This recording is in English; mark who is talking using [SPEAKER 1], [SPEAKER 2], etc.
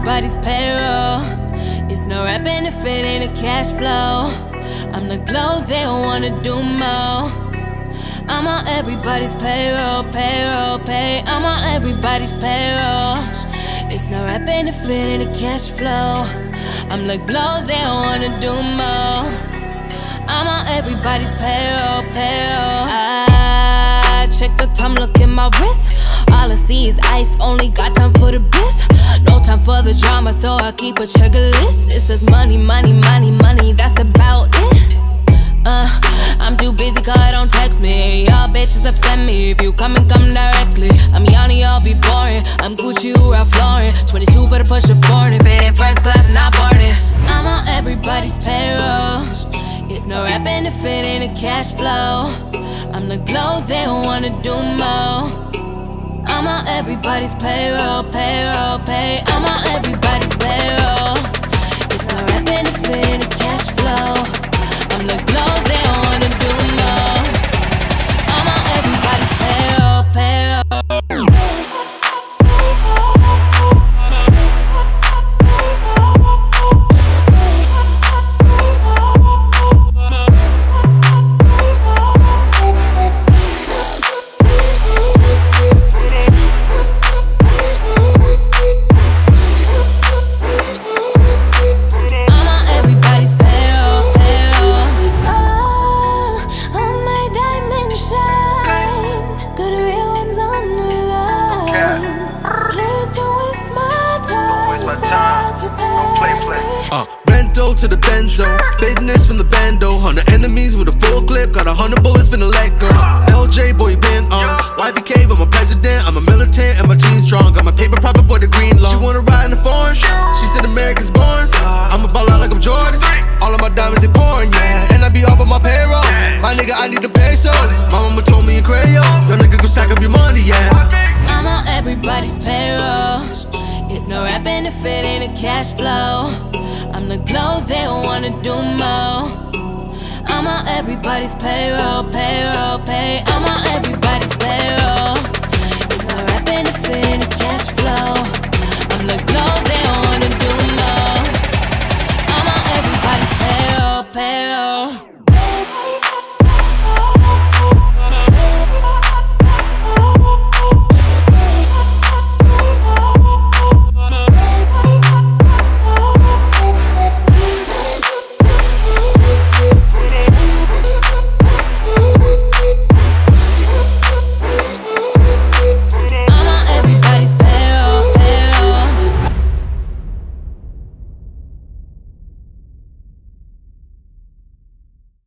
[SPEAKER 1] everybody's payroll. It's no rapping if it ain't a cash flow. I'm like blow, they don't wanna do more. I'm on everybody's payroll, payroll, pay. I'm on everybody's payroll. It's no rapping if it ain't a cash flow. I'm like blow, they don't wanna do more. I'm on everybody's payroll, payroll. I check the time, look at my wrist. All I see is ice, only got time for the biz. No time for the drama, so I keep a checklist. It says money, money, money, money, that's about it. I'm too busy, cause don't text me. Y'all bitches upset me. If you come directly. I'm Yanni, I'll be boring. I'm Gucci, you Ralph Lauren. 22, better push a foreign. If it ain't first class, not boarding. I'm on everybody's payroll. It's no rapping if it ain't a cash flow. I'm like blow, they don't wanna do more. I'm on everybody's payroll, payroll, pay. I'm on everybody's payroll. It's no rapping if it ain't a cash flow. I'm like blow, they don't wanna do more. I'm on everybody's payroll, payroll.
[SPEAKER 2] To the benzo, business from the bando. 100 enemies with a full clip, got 100 bullets finna let go. LJ boy been on, YBK, I'm a president, I'm a militant and my team's strong. Got my paper proper boy the green long. She wanna ride in the foreign, she said America's born. I'ma ball out like I'm Jordan, all of my diamonds they pouring, yeah. And I be off on my payroll, my nigga I need the pesos. My mama told me in Crayon, your nigga go stack up your money, yeah.
[SPEAKER 1] I'm on everybody's payroll. It's no rapping if it ain't a cash flow. I'm like blow, they don't wanna do more. I'm on everybody's payroll, payroll, pay. I'm on everybody's